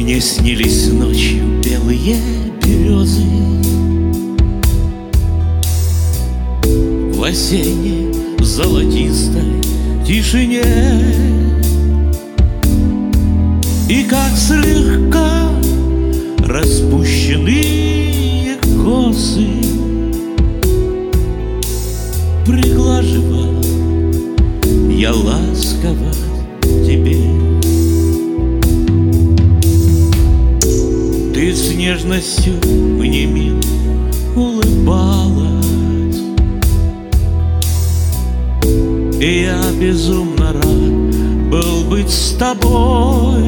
Мне снились ночью белые березы в осенней золотистой тишине, и как слегка распущенные косы приглаживал я ласково тебе. Ты с нежностью мне мило улыбалась, и я безумно рад был быть с тобой.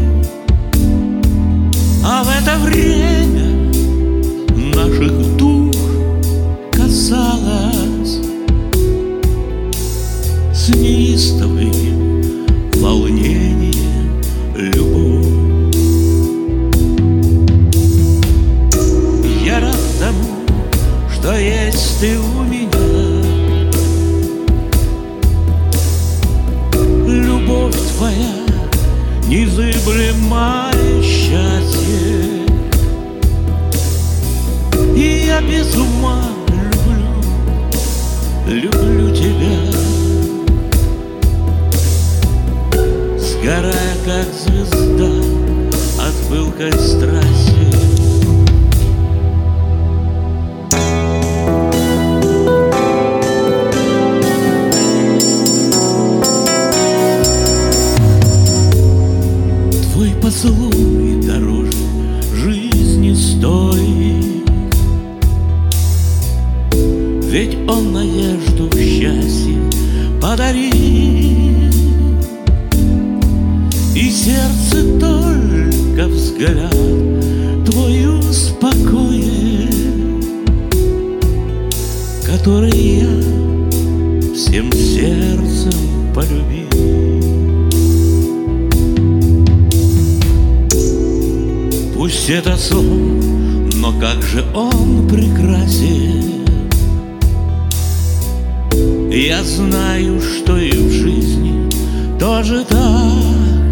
А в это время наших душ касалось с неистовым волнением любовь. Я рад тому, что есть ты у меня. Любовь твоя незыблемое счастье, и я без ума люблю тебя, сгорая как звезда от пылкой страсти. Твой поцелуй дороже жизни стоит, ведь он надежду в счастье подарит, и сердце только взгляд твой успокоит, который я всем сердцем полюбил. Пусть это сон, но как же он прекрасен. Я знаю, что и в жизни тоже так.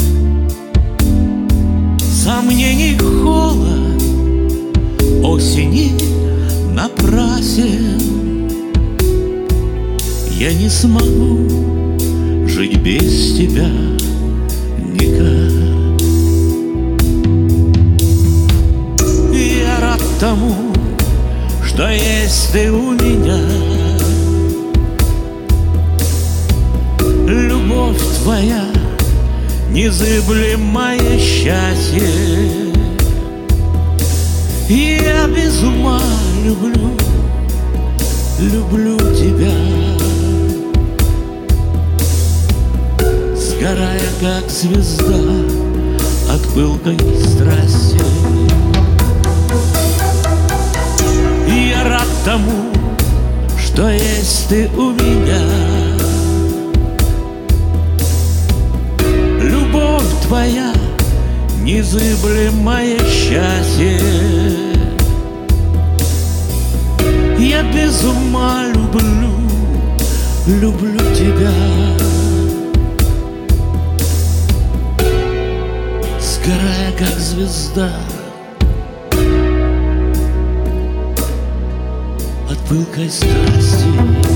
Сомнений холод осени напрасен. Я не смогу жить без тебя никак. Я рад тому, что есть ты у меня. Любовь твоя незыблемое счастье, и я без ума люблю тебя, сгорая как звезда от пылкой страсти. И я рад тому, что есть ты у меня. Любовь твоя незыблемое счастье, я без ума люблю тебя, сгорая как звезда от пылкой страсти.